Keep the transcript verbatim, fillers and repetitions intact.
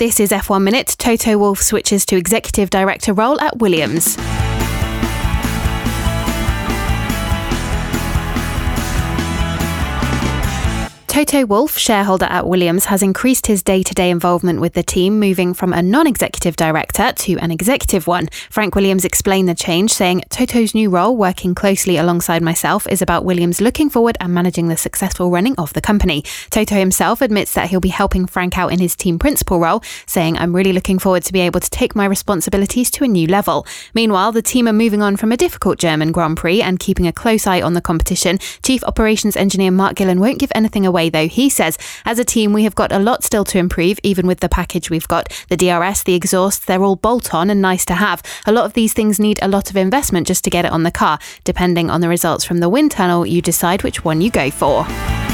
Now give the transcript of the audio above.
This is F one Minute. Toto Wolff switches to executive director role at Williams. Toto Wolff, shareholder at Williams, has increased his day-to-day involvement with the team, moving from a non-executive director to an executive one. Frank Williams explained the change, saying, "Toto's new role, working closely alongside myself, is about Williams looking forward and managing the successful running of the company." Toto himself admits that he'll be helping Frank out in his team principal role, saying, "I'm really looking forward to be able to take my responsibilities to a new level." Meanwhile, the team are moving on from a difficult German Grand Prix and keeping a close eye on the competition. Chief Operations Engineer Mark Gillen won't give anything away, though. He says, "As a team, we have got a lot still to improve, even with the package we've got. The D R S, the exhaust, they're all bolt-on and nice to have. A lot of these things need a lot of investment just to get it on the car. Depending on the results from the wind tunnel, you decide which one you go for."